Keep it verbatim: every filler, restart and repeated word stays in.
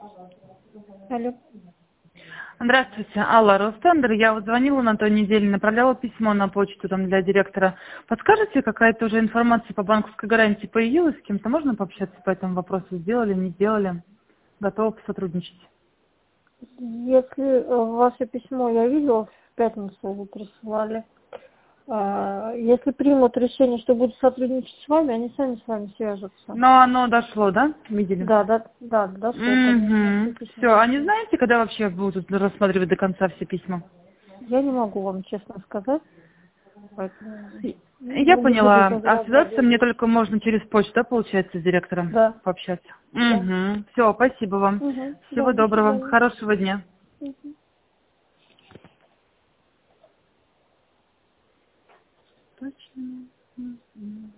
Алло. Здравствуйте, Алла Ростендер. Я вот звонила на той неделе, направляла письмо на почту там для директора. Подскажете, какая-то уже информация по банковской гарантии появилась? С кем-то можно пообщаться по этому вопросу? Сделали, не сделали? Готова посотрудничать. Если э, ваше письмо я видела, в пятницу вы присылали. А, Если примут решение, что будут сотрудничать с вами, они сами с вами свяжутся. Но оно дошло, да? Видели? Да, да, да, дошло, конечно. Угу. Все письма Все, а не дошли. знаете, когда вообще будут рассматривать до конца все письма? Я не могу вам честно сказать, поэтому Я не буду поняла. А загадывать. связаться мне только можно через почту, да, получается, с директором Да, пообщаться? да. Угу. Все, спасибо вам. Угу. Да, Всего до доброго. свидания. Хорошего дня. Мгм. Точно. Мгм.